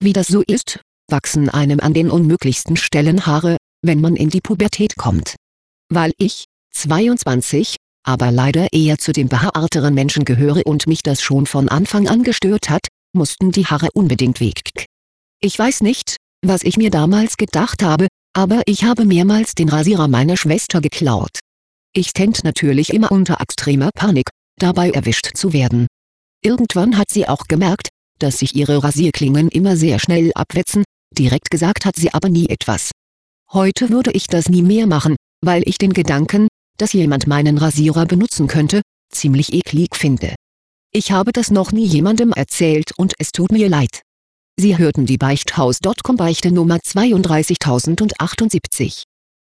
Wie das so ist, wachsen einem an den unmöglichsten Stellen Haare, wenn man in die Pubertät kommt. Weil ich, 22, aber leider eher zu den behaarteren Menschen gehöre und mich das schon von Anfang an gestört hat, mussten die Haare unbedingt weg. Ich weiß nicht, was ich mir damals gedacht habe, aber ich habe mehrmals den Rasierer meiner Schwester geklaut. Ich stand natürlich immer unter extremer Panik, dabei erwischt zu werden. Irgendwann hat sie auch gemerkt, dass sich ihre Rasierklingen immer sehr schnell abwetzen, direkt gesagt hat sie aber nie etwas. Heute würde ich das nie mehr machen, weil ich den Gedanken, dass jemand meinen Rasierer benutzen könnte, ziemlich eklig finde. Ich habe das noch nie jemandem erzählt und es tut mir leid. Sie hörten die Beichthaus.com Beichte Nummer 32078.